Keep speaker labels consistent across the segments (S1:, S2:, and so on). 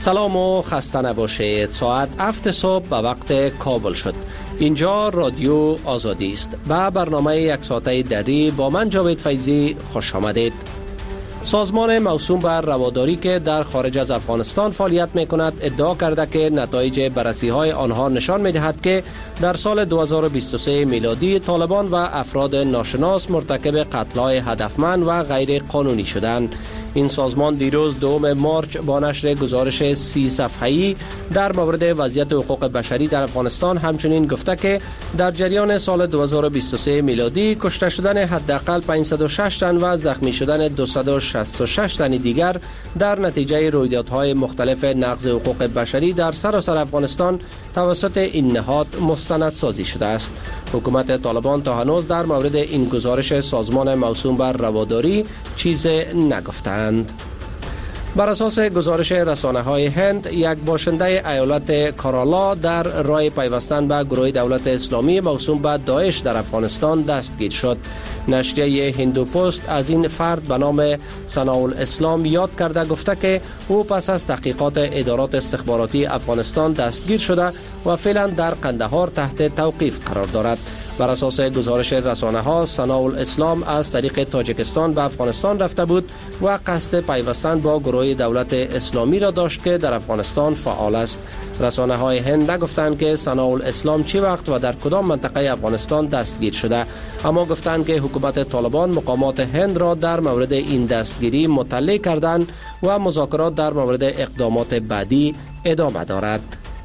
S1: سلام و خسته نباشید. ساعت 7 صبح به وقت کابل شد. اینجا رادیو آزادی است. به برنامه یک ساعته دری با من جاوید فیضی خوش آمدید. سازمان موسوم بر رواداری که در خارج از افغانستان فعالیت می کند ادعا کرده که نتایج بررسی های آنها نشان می دهد که در سال 2023 میلادی طالبان و افراد ناشناس مرتکب قتل‌های هدفمند و غیر قانونی شدند. این سازمان دیروز 2 مارچ با نشر گزارش 30 صفحه‌ای در مورد وضعیت حقوق بشری در افغانستان همچنین گفته که در جریان سال 2023 میلادی کشته شدن حداقل 506 تن و زخمی شدن 266 تن دیگر در نتیجه رویدادهای مختلف نقض حقوق بشری در سراسر افغانستان توسط این نهاد مستندسازی شده است. حکومت طالبان تا هنوز در مورد این گزارش سازمان موسوم بر رواداری چیز نگفتند. بر اساس گزارش رسانه‌های هند، یک باشنده ایالت کارالا در راه پیوستن به گروه دولت اسلامی موسوم به داعش در افغانستان دستگیر شد. نشریه هندو پست از این فرد به نام ثناءالاسلام یاد کرده گفته که او پس از تحقیقات ادارات استخباراتی افغانستان دستگیر شده و فعلا در قندهار تحت توقیف قرار دارد. بر اساس گزارش رسانه‌ها، ثناءالاسلام از طریق تاجیکستان به افغانستان رفته بود و قصد پیوستن با گروه دولت اسلامی را داشت که در افغانستان فعال است. رسانه‌های هند نگفتند که ثناءالاسلام چه وقت و در کدام منطقه افغانستان دستگیر شده، اما گفتند که حکومت طالبان مقامات هند را در مورد این دستگیری مطلع کردند و مذاکرات در مورد اقدامات بعدی ادامه دارد.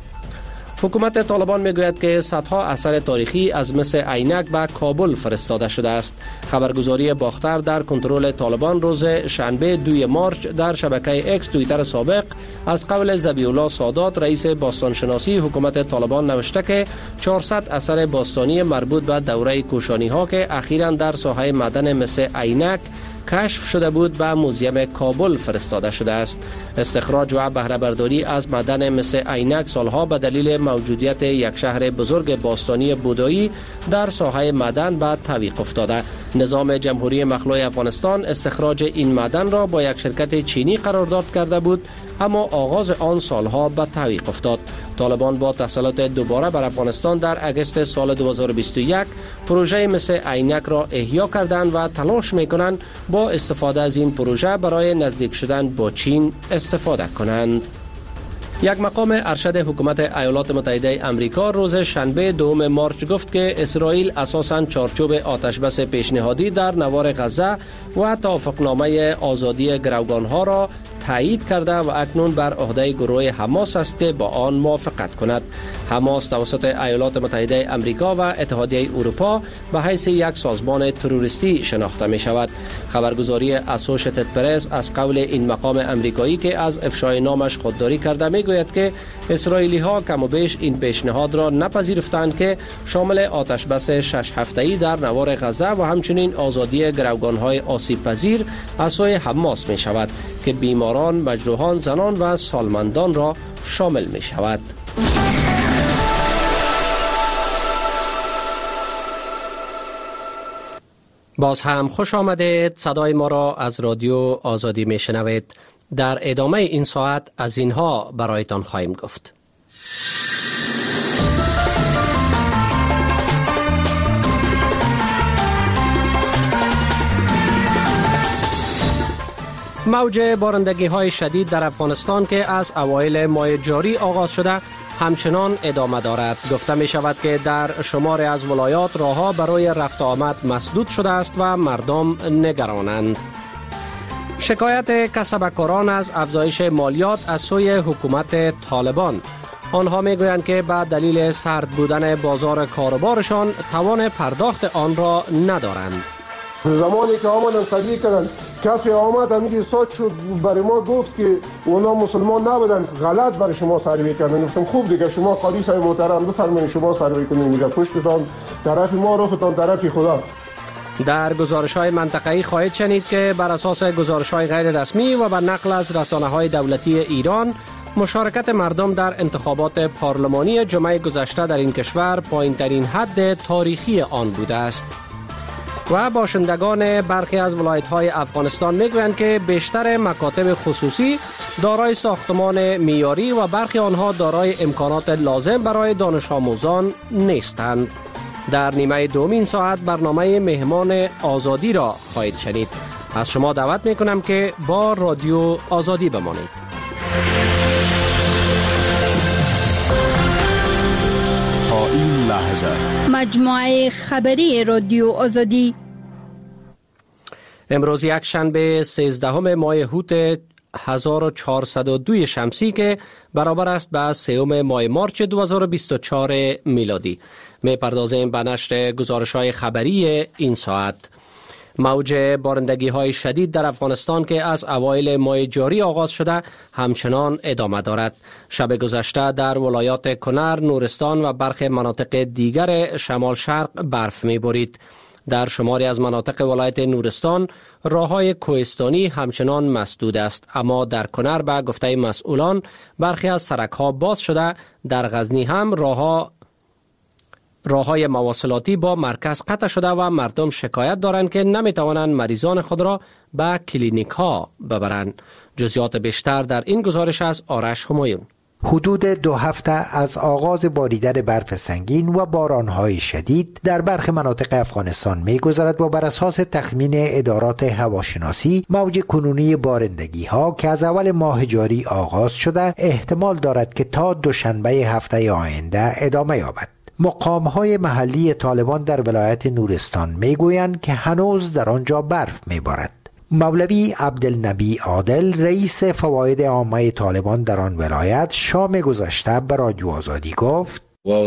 S1: حکومت طالبان میگوید که صدها اثر تاریخی از مس عینک به کابل فرستاده شده است. خبرگزاری باختر در کنترل طالبان روز شنبه 2 مارچ در شبکه اکس توییتر سابق از قول ذبیح الله سادات رئیس باستانشناسی حکومت طالبان نوشته که 400 اثر باستانی مربوط به دوره کوشانی ها که اخیراً در ساحه معدن مس عینک کشف شده بود به موزیم کابل فرستاده شده است. استخراج و بهره برداری از معدن مس عینک سالها به دلیل موجودیت یک شهر بزرگ باستانی بودایی در ساحه معدن به تعویق افتاده. نظام جمهوری مخلوع افغانستان استخراج این معدن را با یک شرکت چینی قرارداد کرده بود، اما آغاز آن سالها به تعویق افتاد. طالبان با تسلط دوباره بر افغانستان در اگست سال 2021 پروژه مس عینک را احیا کردند و تلاش می‌کنند با استفاده از این پروژه برای نزدیک شدن با چین استفاده کنند. یک مقام ارشد حکومت ایالات متحده آمریکا روز شنبه 2 مارچ گفت که اسرائیل اساساً چارچوب آتشبس پیشنهادی در نوار غزه و توافقنامه آزادی گروگانها را تایید کرده و اکنون بر عهده گروه حماس است که با آن موافقت کند. حماس توسط ایالات متحده آمریکا و اتحادیه اروپا به حیث یک سازمان تروریستی شناخته می شود. خبرگزاری اسوشیتد پرس از قول این مقام آمریکایی که از افشای نامش خودداری کرده می گوید که اسرائیلی ها کم و بیش این پیشنهاد را نپذیرفتند که شامل آتشبس 6 هفته‌ای در نوار غزه و همچنین آزادی گروگان‌های آسیب پذیر از سوی حماس می شود که بیماران، مجروحان، زنان و سالمندان را شامل می شود. باز هم خوش آمدید. صدای ما را از رادیو آزادی می شنوید. در ادامه این ساعت از اینها برایتان خواهیم گفت. موج بارندگی های شدید در افغانستان که از اوایل ماه جاری آغاز شده همچنان ادامه دارد. گفته می شود که در شمار از ولایات راهها برای رفت آمد مسدود شده است و مردم نگرانند. شکایت کسبکاران از افزایش مالیات از سوی حکومت طالبان. آنها می گویند که به دلیل سرد بودن بازار کاروبارشان توان پرداخت آن را ندارند.
S2: زمانی که آمدن تبلیغ کردن، کسی آمد همیگه استاد شد برای ما گفت که اونا مسلمان نبودن، غلط برای شما سروی کردن. گفتم خوب دیگه شما قاضی صاحب محترم بفرمایید شما سروی کنید، دیگه پشتتان طرف ما رفتان طرف خدا.
S1: در گزارش‌های منطقه‌ای خواهید شنید که بر اساس گزارش‌های غیر رسمی و بر نقل از رسانه‌های دولتی ایران مشارکت مردم در انتخابات پارلمانی جمعه گذشته در این کشور پایین‌ترین حد تاریخی آن بوده است. و باشندگان برخی از ولایت‌های افغانستان می‌گویند که بیشتر مکاتب خصوصی دارای ساختمان معیاری و برخی آنها دارای امکانات لازم برای دانش آموزان نیستند. در نیمه دومین ساعت برنامه مهمان آزادی را خواهید شنید. از شما دعوت می کنم که با رادیو آزادی بمانید.
S3: تا این لحظه
S4: مجموعه خبری رادیو آزادی
S1: امروز یک شنبه 13 ماه هوت 1402 شمسی که برابر است با 3 ماه مارچ 2024 میلادی. می پردازیم به نشر گزارش‌های خبری این ساعت. موج بارندگی های شدید در افغانستان که از اوایل ماه جاری آغاز شده همچنان ادامه دارد. شب گذشته در ولایات کنر، نورستان و برخی مناطق دیگر شمال شرق برف می بارید. در شماری از مناطق ولایت نورستان راههای کوهستانی همچنان مسدود است، اما در کنر به گفته مسئولان برخی از سرک‌ها باز شده. در غزنی هم راههای مواصلاتی با مرکز قطع شده و مردم شکایت دارند که نمیتوانند مریضان خود را به کلینیک ها ببرند. جزئیات بیشتر در این گزارش از آرش همایون.
S5: حدود 2 هفته از آغاز باریدن برف سنگین و بارانهای شدید در برخی مناطق افغانستان می‌گذرد و بر اساس تخمین ادارات هواشناسی موج کنونی بارندگی ها که از اول ماه جاری آغاز شده احتمال دارد که تا دوشنبه هفته آینده ادامه یابد. مقام‌های محلی طالبان در ولایت نورستان میگویند که هنوز در آنجا برف میبارد. مولوی عبدالنبی عادل رئیس فواید عامه طالبان در آن ولایت شام گذشته به رادیو آزادی گفت: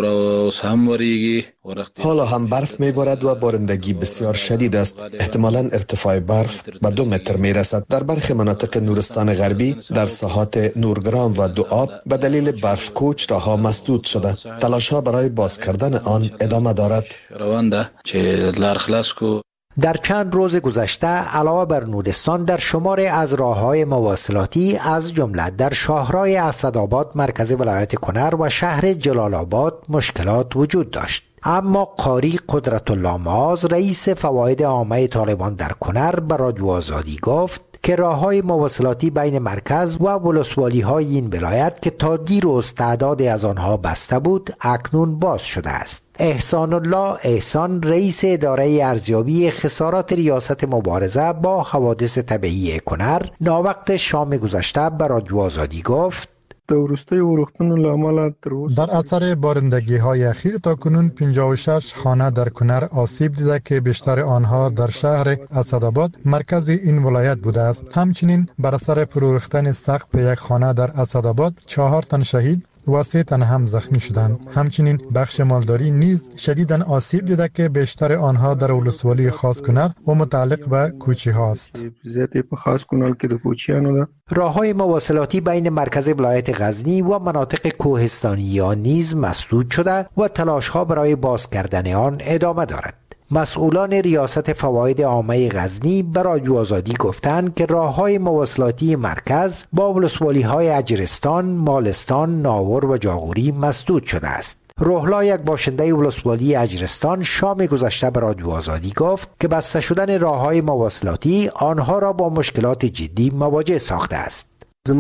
S6: حالا هم برف میبارد و بارندگی بسیار شدید است. احتمالاً ارتفاع برف به 2 متر میرسد. در برخی مناطق نورستان غربی در ساحات نورگرام و دوآب به دلیل برف کوچ راهها مسدود شده. تلاش‌ها برای باز کردن آن ادامه دارد.
S5: در چند روز گذشته علاوه بر نورستان در شمار از راه‌های مواصلاتی از جمله در شاهراه اسدآباد مرکز ولایت کنر و شهر جلال آباد مشکلات وجود داشت. اما قاری قدرت الله معاذ رئیس فواید عامه طالبان در کنر به رادیو آزادی گفت که راه‌های مواصلاتی بین مرکز و ولسوالی‌های این ولایت که تا دیروز تعدادی از آنها بسته بود اکنون باز شده است. احسان الله احسان رئیس اداره ارزیابی خسارات ریاست مبارزه با حوادث طبیعی کنر ناوقت شام گذشته به رادیو آزادی گفت:
S7: در اثر بارندگی های اخیر تا کنون 56 خانه در کنر آسیب دیده که بیشتر آنها در شهر اسدآباد مرکز این ولایت بوده است. همچنین بر اثر فرو ریختن سقف یک خانه در اسدآباد 4 تن شهید و 3 تن هم زخمی شدند. همچنین بخش مالداری نیز شدیداً آسیب دیده که بیشتر آنها در ولسوالی خاص کنر و متعلق به کوچی هاست.
S5: راه‌های مواصلاتی بین مرکز ولایت غزنی و مناطق کوهستانی آن نیز مسدود شده و تلاش‌ها برای باز کردن آن ادامه دارد. مسئولان ریاست فواید عامه غزنی به رادیو آزادی گفتند که راه‌های مواصلاتی مرکز با ولسوالی‌های اجرستان، مالستان، ناور و جاغوری مسدود شده است. روحلا یک باشنده ولسوالی اجرستان شام گذشته به رادیو آزادی گفت که بسته شدن راه‌های مواصلاتی آنها را با مشکلات جدی مواجه ساخته است.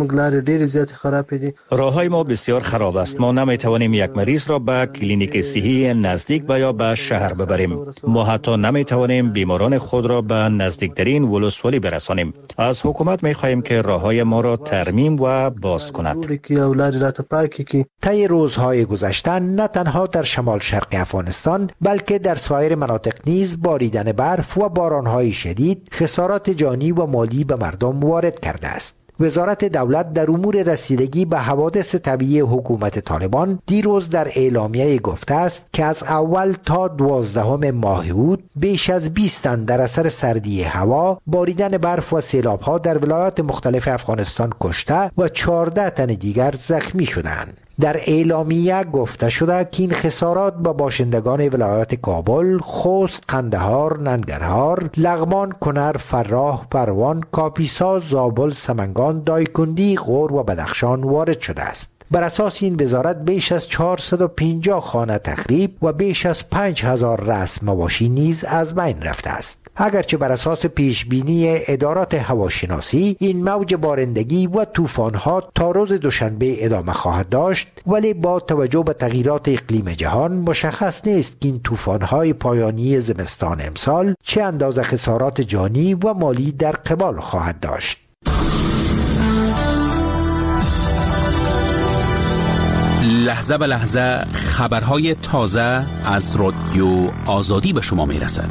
S8: راههای ما بسیار خراب است. ما نمیتوانیم یک مریض را به کلینیک صحی نزدیک و یا به شهر ببریم. ما حتی نمیتوانیم بیماران خود را به نزدیکترین ولسوالی برسانیم. از حکومت میخواهیم که راههای ما را ترمیم و باز کند.
S5: طی روزهای گذشته نه تنها در شمال شرق افغانستان بلکه در سایر مناطق نیز باریدن برف و بارانهای شدید خسارات جانی و مالی به مردم وارد کرده است. وزارت دولت در امور رسیدگی به حوادث طبیعی حکومت طالبان دیروز در اعلامیه گفته است که از اول تا 12 ماه اوت بیش از 20 تن در اثر سردی هوا، باریدن برف و سیلاب‌ها در ولایات مختلف افغانستان کشته و 14 تن دیگر زخمی شدند. در اعلامیه گفته شده که این خسارات به باشندگان ولایات کابل، خوست، قندهار، ننگرهار، لغمان، کنر، فراه، پروان، کاپیسا، زابل، سمنگان، دایکندی، غور و بدخشان وارد شده است. بر اساس این وزارت بیش از 450 خانه تخریب و بیش از 5000 رأس مواشی نیز از بین رفته است. اگرچه بر اساس پیش بینی ادارات هواشناسی این موج بارندگی و طوفان‌ها تا روز دوشنبه ادامه خواهد داشت، ولی با توجه به تغییرات اقلیم جهان مشخص نیست که این طوفان‌های پایانی زمستان امسال چه اندازه خسارات جانی و مالی در قبال خواهد داشت.
S3: لحظه به لحظه خبرهای تازه از رادیو آزادی به شما میرسد.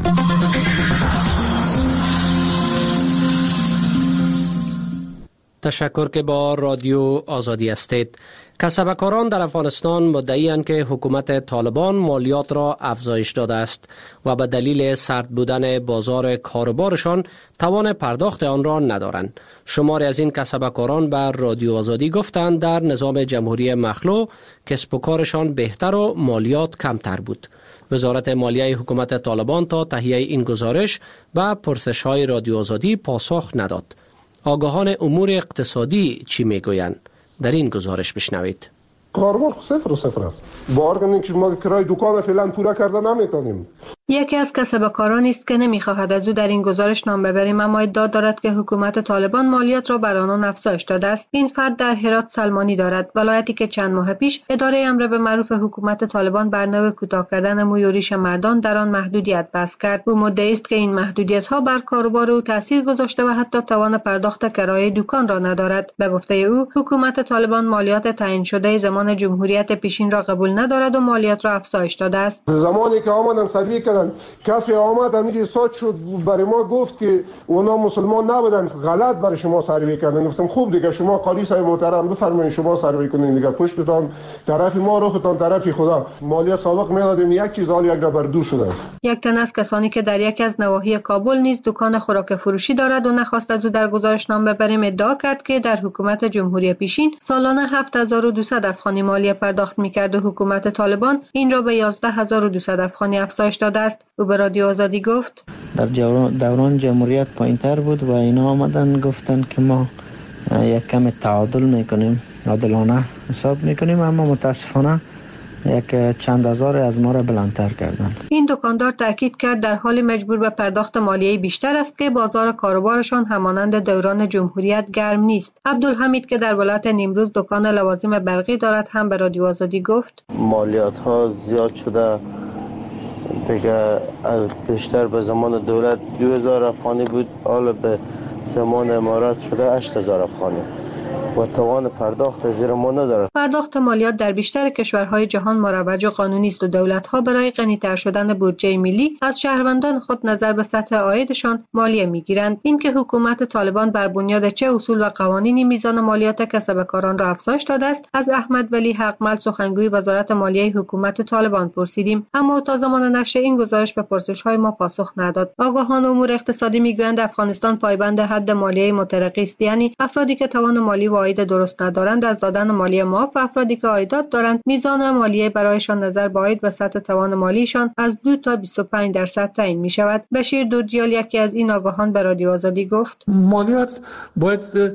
S1: تشکر که با رادیو آزادی هستید. کسبکاران در افغانستان مدعی‌اند که حکومت طالبان مالیات را افزایش داده است و به دلیل سرد بودن بازار کاروبارشان توان پرداخت آن را ندارند. شماری از این کسبکاران بر رادیو آزادی گفتند در نظام جمهوری مخلوع کسب و کارشان بهتر و مالیات کمتر بود. وزارت مالیه حکومت طالبان تا تهیه این گزارش به پرسش‌های رادیو آزادی پاسخ نداد. آگاهان امور اقتصادی چی میگویند؟ در این گزارش بشنوید.
S2: کاروبار صفر است. بارگانی که ما کرای دکان فعلا پورا کرده نمیتونیم.
S9: یکی از کسبکارانی است که نمیخواهد از او در این گزارش نام ببریم، اما ادعا دارد که حکومت طالبان مالیات را بر آنان افزایش داده است. این فرد در هرات سلمانی دارد، ولایتی که چند ماه پیش اداره امر به معروف حکومت طالبان بر نوع کوتاه کردن موی و ریش مردان در آن محدودیت بس کرد. او مدعی است که این محدودیت‌ها بر کاروبار او تاثیر گذاشته و حتی توان پرداخت کرایه دکان را ندارد. به گفته او، حکومت طالبان مالیات تعیین شده زمان جمهوریت پیشین را قبول ندارد و مالیات را افزایش داده است.
S2: زمانی که آمدن سروی کردن، کسی آمد همین استاد شد برای ما گفت که اونا مسلمان نبودن، غلط برای شما سروی کردن. گفتم خوب دیگه شما قاضی صاحب محترم بفرمایید شما سروی کنین دیگه، پشتتان طرف ما روختان طرف خدا. مالیات سابق میدادیم یک چیز حال یک بر دو شده. یک
S9: تن از کسانی که در یکی از نواحی کابل نیز دکان خوراک فروشی دارد و نخواست از او در گزارش نام ببریم ادعا کرد که در حکومت جمهوری پیشین سالانه 7200 افغانی مالیه پرداخت می‌کرد و حکومت طالبان این را به 11200 افغانی افزایش داده است. او به رادیو آزادی گفت
S10: در دوران جمهوریت پایین‌تر بود و اینا آمدن گفتن که ما یک کم تعادل میکنیم، عادلانه حساب میکنیم، اما متاسفانه یک چند هزار از ما را بلندتر کردن.
S9: این دکاندار تاکید کرد در حال مجبور به پرداخت مالیه بیشتر است که بازار کاروبارشان همانند دوران جمهوریت گرم نیست. عبدالحمید که در ولایت نیمروز دکان لوازم برقی دارد هم به رادیو آزادی گفت
S11: مالیات ها زیاد شده دیگه، بیشتر به زمان دولت 2000 افغانی بود، حالا به زمان امارات شده 8000 افغانی و توان پرداخت زیر ما ندارد.
S9: پرداخت مالیات در بیشتر کشورهای جهان مروج و قانونی است و دولت‌ها برای غنی‌تر شدن بودجه ملی از شهروندان خود نظر به سطح عایدشان مالیه می‌گیرند. اینکه حکومت طالبان بر بنیاد چه اصول و قوانینی میزان مالیات کسبکاران را افزایش داده است، از احمد ولی حقمل سخنگوی وزارت مالیه حکومت طالبان پرسیدیم، اما تا زمان نشر این گزارش به پرسش‌های ما پاسخ نداد. آگاهان امور اقتصادی می‌گویند افغانستان پایبند حد مالیه مترقی است، یعنی افرادی که توان مالی و عاید درست ندارند از دادن مالیه معاف و افرادی که عایدات دارند میزان مالیه برایشان نظر به عاید و سطح توان مالیشان از 2 تا 25% تعیین می شود. بشیر دودیال یکی از این آگاهان به رادیو آزادی گفت
S12: مالیات باید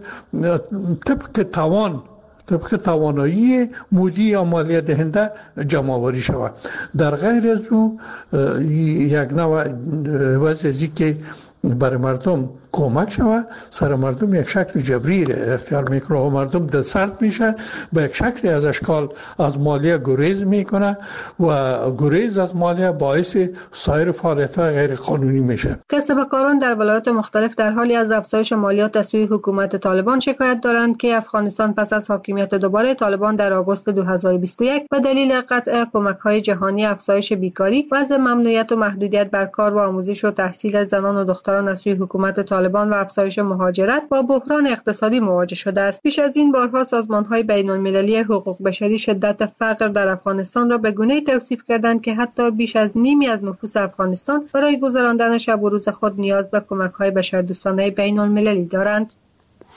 S12: طبق توانایی مودی یا مالیه دهنده جمع آوری شود. در غیر از او یک نوع وضعی که برای مردم کمک شود، سر مردم یک شکل جبری اختیار میکنه و مردم دل سرد میشه، به یک شکلی از اشکال از مالیه گریز میکنه و گریز از مالیه باعث سایر فعالیت‌های غیر قانونی میشه.
S9: کسبکاران در ولایات مختلف در حالی از افزایش مالیات از سوی حکومت طالبان شکایت دارند که افغانستان پس از حاکمیت دوباره طالبان در آگوست 2021 به دلیل قطع کمک‌های جهانی، افزایش بیکاری، وضع ممنوعیت و محدودیت بر کار و آموزش و تحصیل زنان و دختران از سوی حکومت طالبان و افزایش مهاجرت با بحران اقتصادی مواجه شده است. پیش از این بارها سازمان‌های بین‌المللی حقوق بشری شدت فقر در افغانستان را به گونه‌ای توصیف کردند که حتی بیش از نیمی از نفوس افغانستان برای گذراندن شب و روز خود نیاز به کمک‌های بشردوستانه بین‌المللی دارند.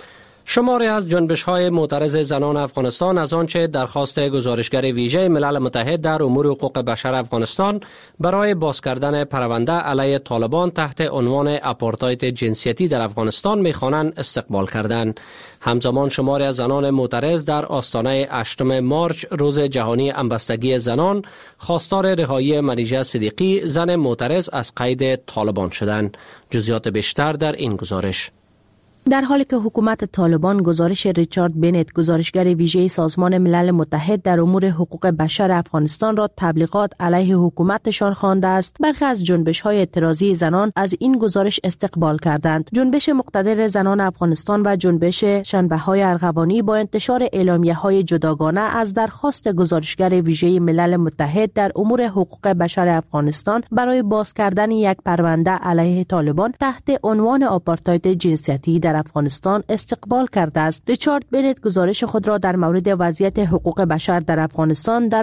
S1: شماری از جنبش‌های معترض زنان افغانستان از آنچه درخواست گزارشگر ویژه ملل متحد در امور حقوق بشر افغانستان برای باز کردن پرونده علیه طالبان تحت عنوان آپارتاید جنسیتی در افغانستان می‌خوانند استقبال کردند. همزمان شماری از زنان معترض در آستانه 8 مارچ روز جهانی همبستگی زنان خواستار رهایی منیژه صدیقی زن معترض از قید طالبان شدند. جزئیات بیشتر در این گزارش.
S13: در حالی که حکومت طالبان گزارش ریچارد بنت گزارشگر ویژه سازمان ملل متحد در امور حقوق بشر افغانستان را تبلیغات علیه حکومتشان خوانده است، برخی از جنبش‌های اعتراضی زنان از این گزارش استقبال کردند. جنبش مقتدر زنان افغانستان و جنبش شنبه‌های ارغوانی با انتشار اعلامیه‌های جداگانه از درخواست گزارشگر ویژه ملل متحد در امور حقوق بشر افغانستان برای باز کردن یک پرونده علیه طالبان تحت عنوان آپارتاید جنسیتی در افغانستان استقبال کرده است. ریچارد بنت گزارش خود را در مورد وضعیت حقوق بشر در افغانستان در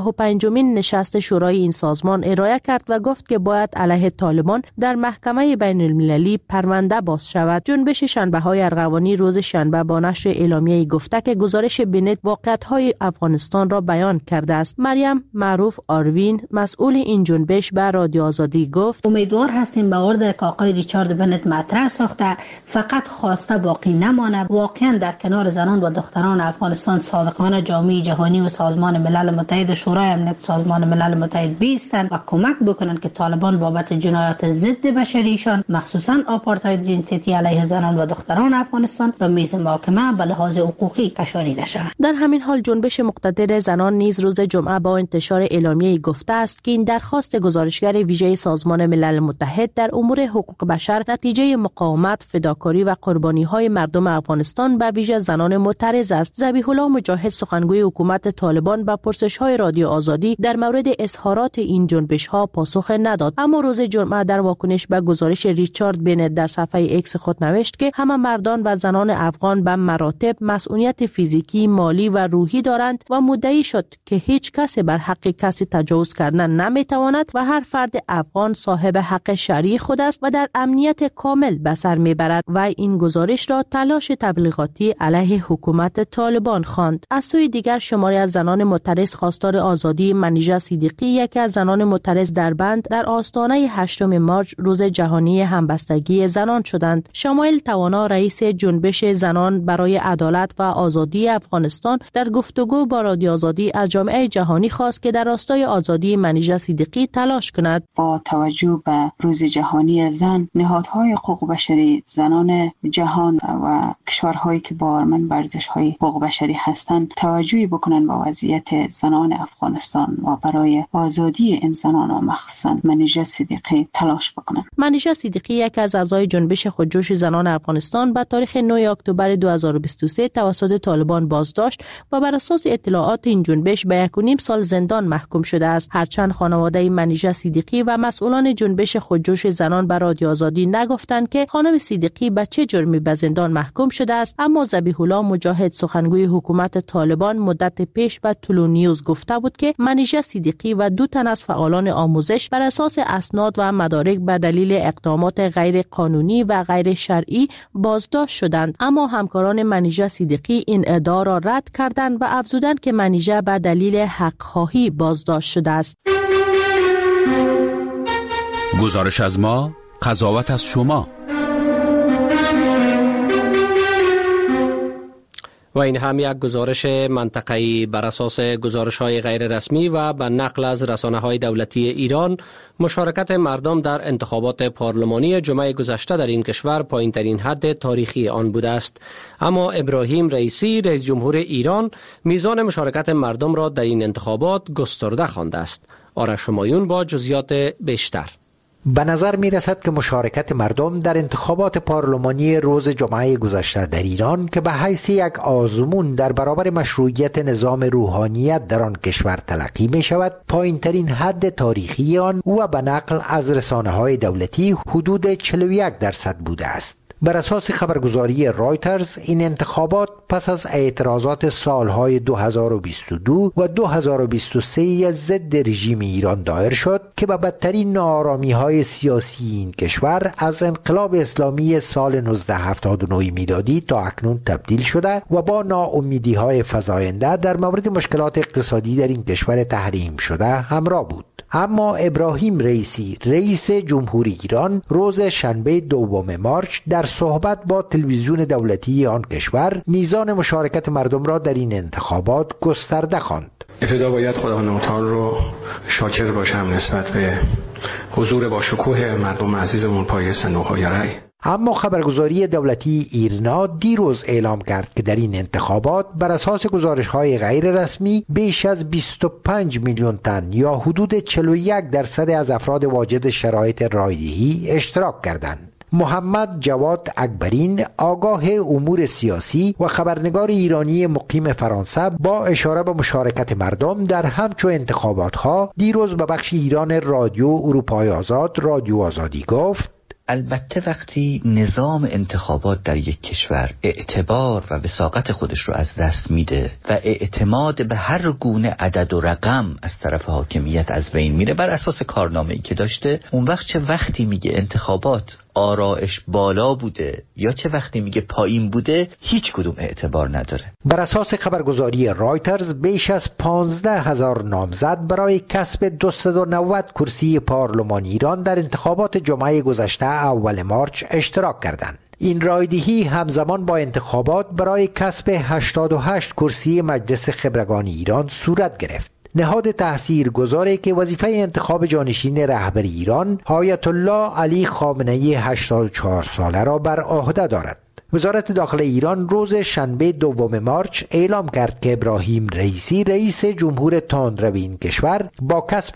S13: 55مین نشست شورای این سازمان ارائه کرد و گفت که باید علیه طالبان در محکمه بین المللی پرونده باز شود. جنبش شنبه‌های ارغوانی روز شنبه با نشر اعلامیه‌ای گفته که گزارش بنت واقعیت‌های افغانستان را بیان کرده است. مریم معروف آروین مسئول این جنبش به رادیو آزادی گفت:
S14: امیدوار هستیم به اوردر که آقای ریچارد بنت مطرح ساخته فقط خواسته باقی نمانه، واقعا در کنار زنان و دختران افغانستان صادقانه جامعه جهانی و سازمان ملل متحد و شورای امنیت سازمان ملل متحد بیستند و کمک بکنند که طالبان بابت جنایات ضد بشریشان مخصوصا آپارتاید جنسیتی علیه زنان و دختران افغانستان به میز محاکمه به لحاظ حقوقی کشانیده شود.
S13: در همین حال جنبش مقتدر زنان نیز روز جمعه با انتشار اعلامیه‌ای گفته است که این درخواست گزارشگر ویژه سازمان ملل متحد در امور حقوق بشر نتیجه مقاومت، فداکاری و قربانی‌های مردم افغانستان به ویژه زنان معترض است. ذبیح الله مجاهد سخنگوی حکومت طالبان به پرسش‌های رادیو آزادی در مورد اظهارات این جنبش‌ها پاسخ نداد، اما روز جمعه در واکنش به گزارش ریچارد بنت در صفحه ایکس خود نوشت که همه مردان و زنان افغان به مراتب مسئولیت فیزیکی، مالی و روحی دارند و مدعی شد که هیچ کسی بر حق کسی تجاوز کردن نمی‌تواند و هر فرد افغان صاحب حق شرعی خود است و در امنیت کامل به سر می‌برد و این گزارش را تلاش تبلیغاتی علیه حکومت طالبان خواند. از سوی دیگر شماری از زنان معترض خواستار آزادی منیژه صدیقی، یکی از زنان معترض در بند، در آستانه 8 مارچ روز جهانی همبستگی زنان شدند. شمایل توانا رئیس جنبش زنان برای عدالت و آزادی افغانستان در گفتگو با رادیو آزادی از جامعه جهانی خواست که در راستای آزادی منیژه صدیقی تلاش کند.
S15: با توجه به روز جهانی زن، نهادهای حقوق بشری زنان جهان و کشورهایی که باورمند بر ارزش‌های حقوق بشری هستند توجهی بکنند به وضعیت زنان افغانستان و برای آزادی این زنان و مخصوصا منیژه صدیقی تلاش بکنند.
S13: منیژه صدیقی یکی از اعضای جنبش خودجوش زنان افغانستان به تاریخ 9 اکتبر 2023 توسط طالبان بازداشت و بر اساس اطلاعات این جنبش به 1.5 سال زندان محکوم شده است. هرچند خانواده منیژه صدیقی و مسئولان جنبش خودجوش زنان به رادیو آزادی نگفتند که خانم صدیقی به چه جرمی به زندان محکوم شده است، اما ذبیح الله مجاهد سخنگوی حکومت طالبان مدت پیش به طلوع نیوز گفته بود که منیژه صدیقی و 2 تن از فعالان آموزش بر اساس اسناد و مدارک به دلیل اقدامات غیر قانونی و غیر شرعی بازداشت شدند، اما همکاران منیژه صدیقی این ادعا را رد کردند و افزودند که منیژه به دلیل حق خواهی بازداشت شده است.
S3: گزارش از ما، قضاوت از شما.
S1: و این هم یک گزارش منطقه‌ای بر اساس گزارش‌های غیر رسمی و به نقل از رسانه‌های دولتی ایران. مشارکت مردم در انتخابات پارلمانی جمعه گذشته در این کشور پایین‌ترین حد تاریخی آن بوده است، اما ابراهیم رئیسی رئیس جمهور ایران میزان مشارکت مردم را در این انتخابات گسترده خوانده است. آرش همایون با جزئیات بیشتر.
S5: به نظر می رسد که مشارکت مردم در انتخابات پارلمانی روز جمعه گذشته در ایران که به حیث یک آزمون در برابر مشروعیت نظام روحانیت در آن کشور تلقی می شود، پایین ترین حد تاریخی آن و به نقل از رسانه‌های دولتی حدود 41% بوده است. بر اساس خبرگزاری رایترز این انتخابات پس از اعتراضات سالهای 2022 و 2023 ضد رژیم ایران دایر شد که به بدترین ناآرامی‌های سیاسی این کشور از انقلاب اسلامی سال 1979 میلادی تا اکنون تبدیل شده و با ناامیدی‌های فزاینده در مورد مشکلات اقتصادی در این کشور تحریم شده همراه بود. اما ابراهیم رئیسی رئیس جمهوری ایران روز شنبه 2 مارچ در صحبت با تلویزیون دولتی آن کشور میزان مشارکت مردم را در این انتخابات گسترده خواند.
S16: ابتدا باید خداوند متعال رو شاکر باشم نسبت به حضور با شکوه مردم عزیزمون پای صندوق‌های رای.
S5: اما خبرگزاری دولتی ایرنا دیروز اعلام کرد که در این انتخابات بر اساس گزارش‌های غیر رسمی بیش از 25 میلیون تن یا حدود 41% از افراد واجد شرایط رایدهی اشتراک کردند. محمد جواد اکبرین آگاه امور سیاسی و خبرنگار ایرانی مقیم فرانسه با اشاره به مشارکت مردم در همچو انتخابات‌ها دیروز به بخش ایران رادیو اروپای آزاد رادیو آزادی گفت:
S17: البته وقتی نظام انتخابات در یک کشور اعتبار و وثاقت خودش رو از دست میده و اعتماد به هر گونه عدد و رقم از طرف حاکمیت از بین میره بر اساس کارنامه‌ای که داشته، اون وقت چه وقتی میگه انتخابات آرایش بالا بوده یا چه وقتی میگه پایین بوده هیچ کدوم اعتبار نداره.
S5: بر اساس خبرگزاری رایترز بیش از 15,000 نامزد برای کسب 290 کرسی پارلمان ایران در انتخابات جمعه گذشته اول مارچ اشتراک کردند. این رایدهی همزمان با انتخابات برای کسب 88 کرسی مجلس خبرگان ایران صورت گرفت. نهاد تاثیرگذاری که وظیفه انتخاب جانشین رهبر ایران آیت الله علی خامنه‌ای 84 ساله را بر عهده دارد. وزارت داخل ایران روز شنبه 2 مارچ اعلام کرد که ابراهیم رئیسی رئیس جمهور تندرو این کشور با کسب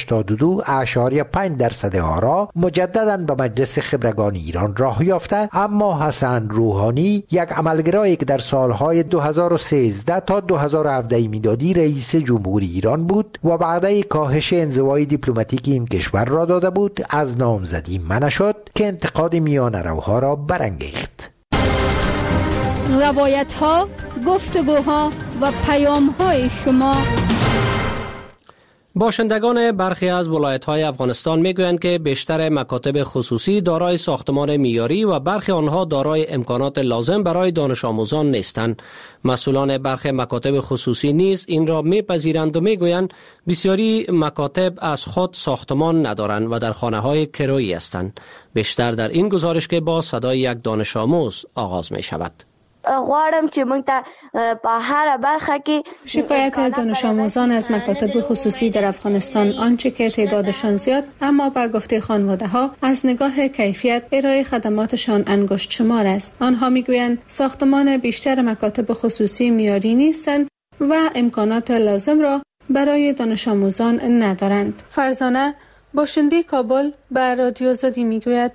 S5: 82.5% آرا مجدداً به مجلس خبرگان ایران راه یافته، اما حسن روحانی یک عملگرایی که در سالهای 2013 تا 2017 میلادی رئیس جمهوری ایران بود و بعد کاهش انزوای دیپلماتیک این کشور را داده بود از نامزدی منع شد که انتقاد میانه‌روها را برانگیخت.
S4: روایت ها، گفتگوها و پیام های شما.
S1: باشندگان برخی از ولایت‌های افغانستان می‌گویند که بیشتر مکاتب خصوصی دارای ساختمان معیاری و برخی آنها دارای امکانات لازم برای دانش آموزان نیستند. مسئولان برخی مکاتب خصوصی نیز این را می‌پذیرند و می‌گویند بسیاری مکاتب از خود ساختمان ندارند و در خانه‌های کرایی هستند. بیشتر در این گزارش که با صدای یک دانش آموز آغاز می‌شود.
S18: غواړم چې موږ ته په هر برخه کې
S19: شکایت دانش آموزان از مکاتب خصوصی در افغانستان آنچه که تعدادشان زیاد اما به گفته خانواده ها از نگاه کیفیت ارائه خدماتشان انگشت شمار است. آنها میگویند ساختمان بیشتر مکاتب خصوصی معیاری نیستند و امکانات لازم را برای دانش آموزان ندارند. فرزانه باشنده کابل به رادیو آزادی میگوید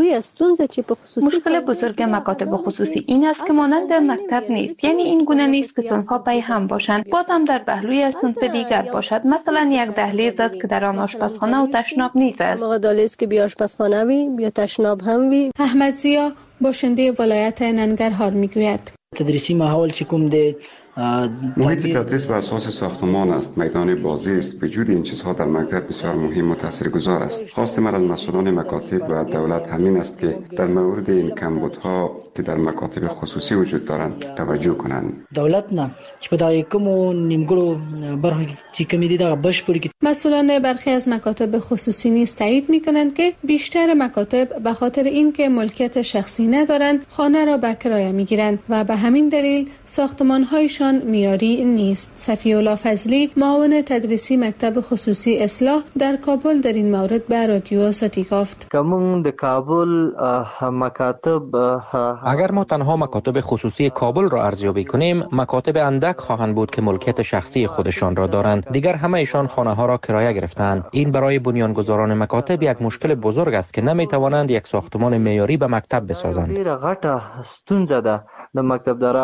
S20: مشکل بزرگ مکاتب خصوصی این است که مانند مکتب نیست، یعنی این گونه نیست که صنف‌ها پای هم باشند، بازم در پهلوی صنف دیگر باشد. مثلا یک دهلیز است که در آن آشپزخانه و تشناب نیست است.
S21: دهلیز که بی آشپزخانه وی بیا تشناب هم وی.
S19: احمد زیا باشنده ولایت ننگرهار میگوید
S22: تدریسی ماحول چې کوم دی
S23: محیط تدریس بر اساس ساختمان است، میدان بازی است. وجود این چیزها در مکتب بسیار مهم و تاثیرگذار است. خواست من از مسئولان مکاتب و دولت همین است که در مورد این کمبودها که در مکاتب خصوصی وجود دارند توجه کنند.
S22: دولت نه چې په دغه کومو نیمګړو برخو چې کمی دي دغه بشپړ کی.
S19: مسئولان برخی از مکاتب خصوصی نیز تایید می‌کنند که بیشتر مکاتب به خاطر اینکه ملکیت شخصی ندارند خانه را به کرایه می‌گیرند و به همین دلیل ساختمان‌هایشان معیاری نیست. صفی‌الله فضلی معاون تدریسی مکتب خصوصی اصلاح در کابل در این مورد به رادیو آزادی گفت
S24: کمون در کابل مکاتب
S8: اگر ما تنها مکاتب خصوصی کابل را ارزیابی کنیم، مکاتب اندک خواهند بود که ملکیت شخصی خودشان را دارند. دیگر همه ایشان خانه ها را کرایه گرفتند. این برای بنیانگذاران مکاتب یک مشکل بزرگ است که نمی توانند یک ساختمان معیاری به مکتب بسازند.
S24: ډیره غټه ستونزه ده د مکتبدارانو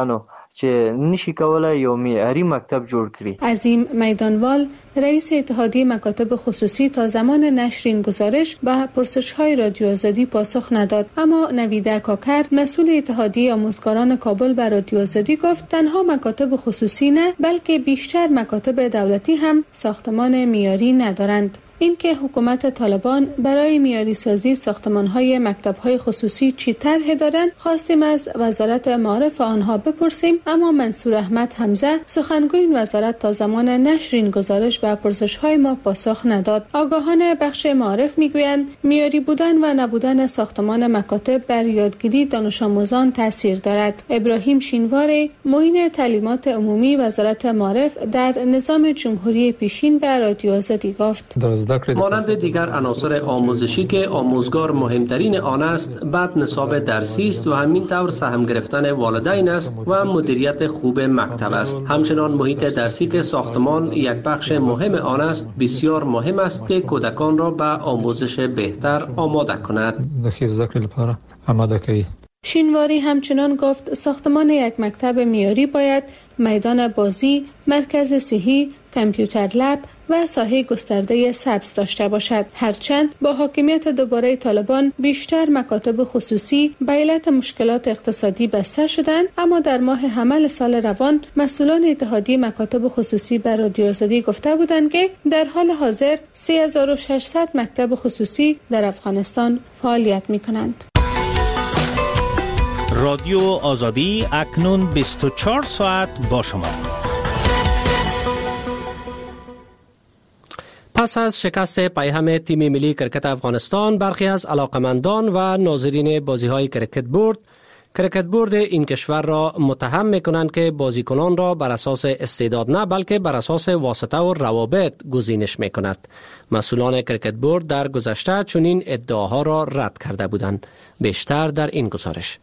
S24: چې نشي کولای یو معیاري مکتب جوړ کړي.
S19: عظیم میدانوال رئیس اتحادیه مکاتب خصوصی تا زمان نشر این گزارش به پرسش‌های رادیو آزادی پاسخ نداد، اما نویده کاکر مسئول اتحادیه آموزگاران کابل به رادیو آزادی گفت تنها مکاتب خصوصی نه بلکه بیشتر مکاتب دولتی هم ساختمان معیاری ندارند. اینکه حکومت طالبان برای معیاری سازی ساختمان‌های مکتب‌های خصوصی چی طرح دارند خواستیم از وزارت معارف آنها بپرسیم، اما منصور احمد حمزه سخنگوی این وزارت تا زمان نشر این گزارش به پرسش‌های ما پاسخ نداد. آگاهان بخش معارف میگویند معیاری بودن و نبودن ساختمان مکاتب بر یادگیری دانش آموزان تاثیر دارد. ابراهیم شینوار معین تعلیمات عمومی وزارت معارف در نظام جمهوری پیشین به رادیو آزادی گفت
S1: مانند دیگر عناصر آموزشی که آموزگار مهمترین آن است، بعد نصاب درسی است و همین طور سهم گرفتن والدین است و مدیریت خوب مکتب است. همچنان محیط درسی که ساختمان یک بخش مهم آن است، بسیار مهم است که کودکان را به آموزش بهتر آماده کند.
S19: شینواری همچنان گفت ساختمان یک مکتب معیاری باید میدان بازی، مرکز صحی، کامپیوتر لب و ساحه گسترده سبز داشته باشد. هرچند با حاکمیت دوباره طالبان بیشتر مکاتب خصوصی به علت مشکلات اقتصادی بسته شدند، اما در ماه حمل سال روان مسئولان اتحادیه مکاتب خصوصی به رادیو آزادی گفته بودند که در حال حاضر 3600 مکتب خصوصی در افغانستان فعالیت می‌کنند.
S3: رادیو آزادی اکنون 24 ساعت با شما.
S1: پس از شکست پیهم تیم ملی کرکت افغانستان، برخی از علاقمندان و ناظرین بازی‌های کرکت بورد این کشور را متهم می‌کنند که بازیکنان را بر اساس استعداد نه بلکه بر اساس واسطه و روابط گزینش می‌کند. مسئولان کرکت بورد در گذشته چنین ادعاها را رد کرده بودند. بیشتر در این گزارش.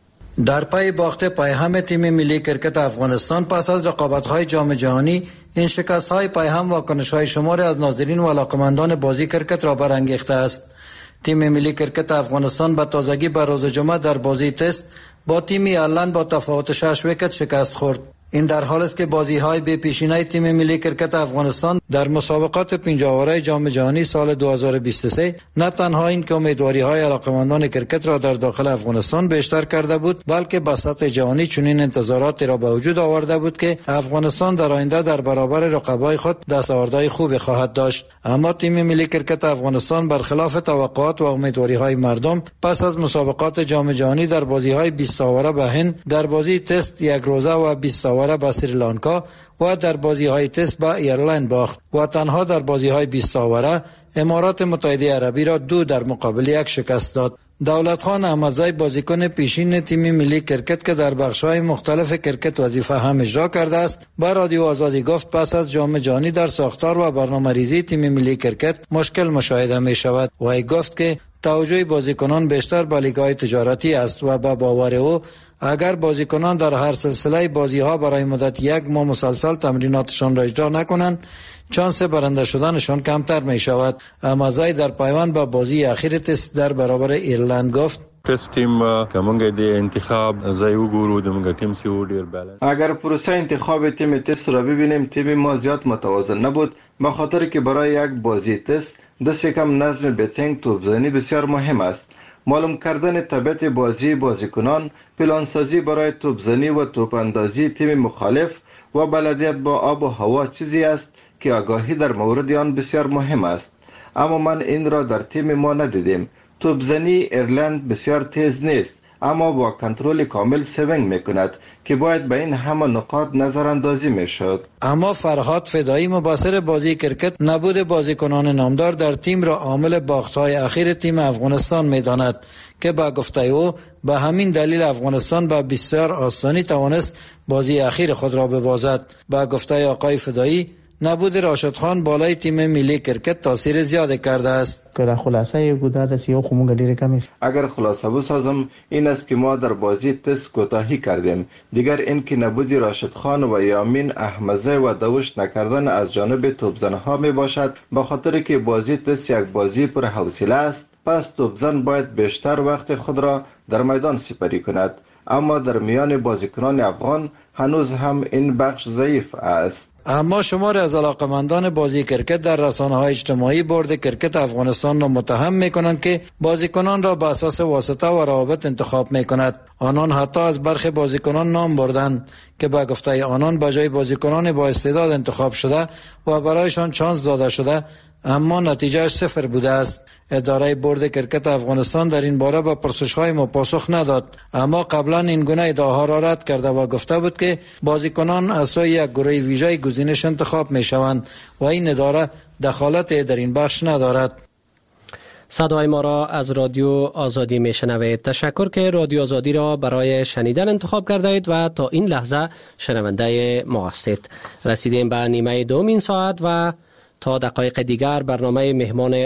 S2: در پی باخت پیهم تیم ملی کرکت افغانستان پس از رقابت‌های جام جهانی، این شکست‌های پیهم واکنش‌های شماری از ناظرین و علاقمندان بازی کرکت را برانگیخته است. تیم ملی کرکت افغانستان به تازگی به روز جمعه در بازی تست با تیم ایرلند با تفاوت 6 ویکت شکست خورد. این در حالی است که بازی‌های بی پیشینه تیم ملی کرکت افغانستان در مسابقات 5 آوره جام جهانی سال 2023 نه تنها این که امیدواری‌های علاقمندان کرکت را در داخل افغانستان بیشتر کرده بود، بلکه به سطح جهانی چنین انتظاراتی را به وجود آورده بود که افغانستان در آینده در برابر رقبای خود دستاوردهای خوبی خواهد داشت. اما تیم ملی کرکت افغانستان برخلاف توقعات و امیدواری‌های مردم پس از مسابقات جام جهانی در بازی‌های 20 آوره به هند، در بازی تست یک روزه و 20 آوره به سریلانکا و در بازی‌های تست به ایرلند باخت و تنها در بازی‌های 20 آوره امارات متحده عربی را 2 در مقابل 1 شکست داد. دولت خان احمدزی بازیکن پیشین تیم ملی کرکت که در بخش‌های مختلف کرکت وظیفه هم اجرا کرده است، با رادیو آزادی گفت پس از جام جهانی در ساختار و برنامه‌ریزی تیم ملی کرکت مشکل مشاهده می‌شود و ای گفت که توجه بازیکنان بیشتر به لیگ‌های تجارتی است و به باور او اگر بازیکنان در هر سلسله بازی‌ها برای مدت 1 ماه مسلسل تمریناتشان را اجرا نکنند، شانس برنده شدنشان کمتر می شود. احمدزی در پیوند به بازی اخیر تست در برابر ایرلند گفت
S6: تست تیم که مونږ د انتخاب ځای وګورو د مونږ تیم سی ډیر بالانس.
S7: اگر پروسه انتخاب تیم تست را ببینیم، تیم ما زیاد متوازن نبود، به خاطر که برای یک بازی تست دست کم نظم بتنگ توپزنی بسیار مهم است. معلوم کردن طبیعت بازی بازیکنان، پلانسازی برای توپزنی و توپ اندازی تیم مخالف و بلدیت با آب و هوا چیزی است که آگاهی در مورد آن بسیار مهم است. اما من این را در تیم ما ندیدیم. توپزنی ایرلند بسیار تیز نیست، اما با کنترل کامل سوینگ میکند که باید به این همه نقاط نظر اندازی میشد.
S2: اما فرهاد فدایی مبصر بازی کرکت نبود بازیکنان نامدار در تیم را عامل باخت‌های اخیر تیم افغانستان میداند که با گفته او به همین دلیل افغانستان به بسیار آسانی توانست بازی اخیر خود را ببازد. با گفته آقای فدایی نبود راشد خان بالای تیم ملی کرکت تاثیر زیاد کرده است.
S7: اگر خلاصه بسازم این است که ما در بازی تست کوتاهی کردیم. دیگر این که نبود راشد خان و یامین احمدزی و دوش نکردن از جانب توپزنها می باشد، به خاطر که بازی تست یک بازی پر حوصله است. پس توپزن باید بیشتر وقت خود را در میدان سپری کند. اما در میان بازیکنان افغان هنوز هم این بخش ضعیف است.
S2: اما شماری از علاقمندان بازی کرکت در رسانه‌های اجتماعی بورد کرکت افغانستان را متهم می‌کنند که بازیکنان را بر اساس واسطه و روابط انتخاب می‌کند. آنان حتی از برخی بازیکنان نام بردند که به گفته آنان به جای بازیکنان با استعداد انتخاب شده و برایشان چانس داده شده، اما نتیجهش صفر بوده است. اداره بورد کرکت افغانستان در این باره به پرسش‌های ما پاسخ نداد، اما قبلا این گونه ادعاها را رد کرده و گفته بود که بازیکنان از سوی یک گروه ویژه گزینش انتخاب می‌شوند و این اداره دخالت در این بخش ندارد.
S1: صدای ما را از رادیو آزادی میشنوید. تشکر که رادیو آزادی را برای شنیدن انتخاب کردید و تا این لحظه شنونده ما هستید. رسیدیم به نیمه دوم این ساعت و تا دقایق دیگر برنامه مهمان